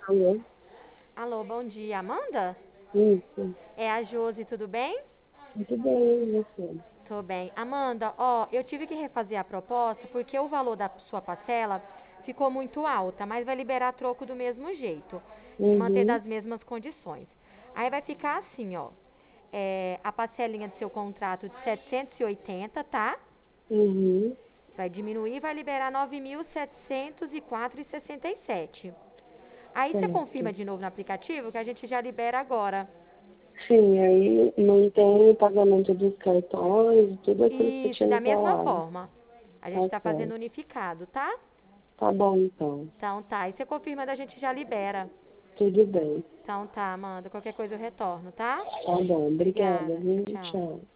Alô? Alô, bom dia, Amanda? Isso. É a Josi, tudo bem? Muito bem, e você? Tô bem. Amanda, ó, eu tive que refazer a proposta porque o valor da sua parcela ficou muito alta, mas vai liberar troco do mesmo jeito e manter Uhum, das mesmas condições. Aí vai ficar assim, ó, a parcelinha do seu contrato de 780, tá? uhum. Vai diminuir, vai liberar 9.704,67. Aí você confirma Certo. de novo no aplicativo que a gente já libera agora. Sim, aí não tem o pagamento dos cartões, tudo aquilo que você Isso, tinha da me mesma falado. forma. A gente Tá está fazendo certo. unificado, tá? Tá bom, então. Então tá. E você confirma da gente já libera. Tudo bem. Então tá, Amanda. Qualquer coisa eu retorno, tá? Tá bom. Obrigada, Obrigada. Tchau, viu? tchau. Tchau.